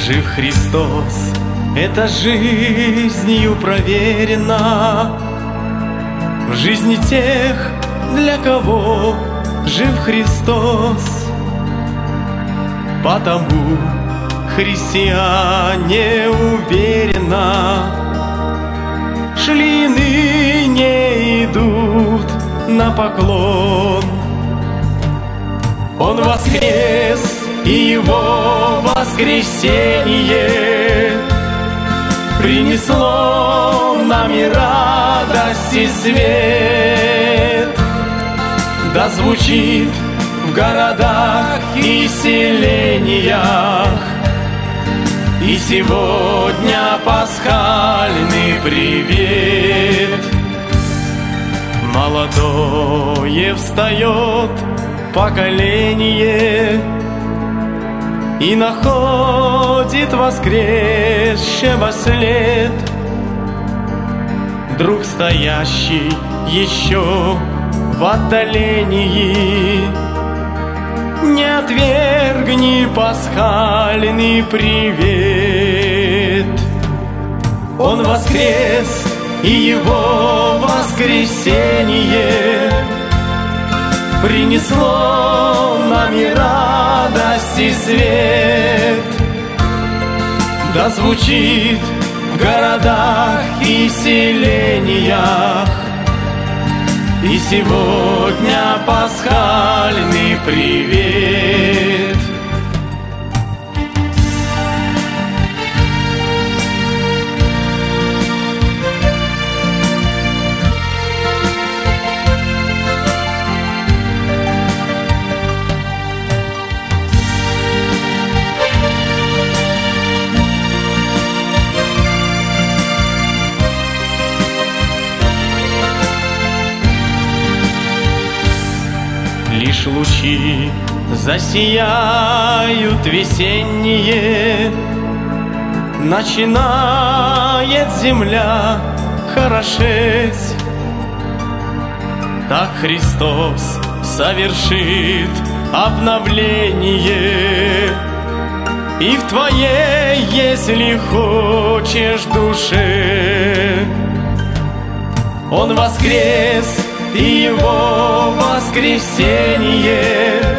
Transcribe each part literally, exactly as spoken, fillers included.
Жив Христос, это жизнью проверено. В жизни тех, для кого жив Христос. Потому христиане уверенно шли, ныне идут на поклон. Он воскрес, и Его воскресение принесло нам и радость, и свет. Да звучит в городах и селениях и сегодня пасхальный привет. Молодое встает поколение и находит воскресшего след. Друг, стоящий еще в отдалении, не отвергни пасхальный привет. Он воскрес, и Его воскресение принесло нам и радость, и свет. Да звучит в городах и селениях и сегодня пасхальный привет. Лишь лучи засияют весенние, начинает земля хорошеть. Так Христос совершит обновление и в твоей, если хочешь, душе. Он воскрес, и Его воскресение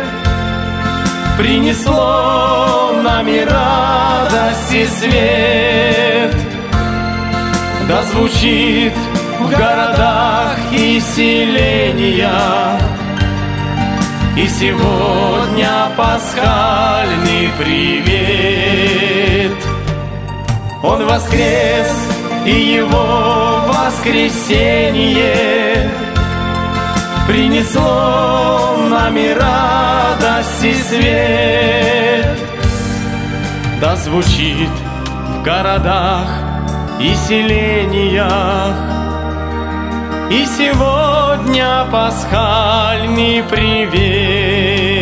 принесло нам и радость, и свет. Да звучит в городах и селениях и сегодня пасхальный привет. Он воскрес, и Его воскресение принесло нам и радость, и свет. Да звучит в городах и селениях и сегодня пасхальный привет.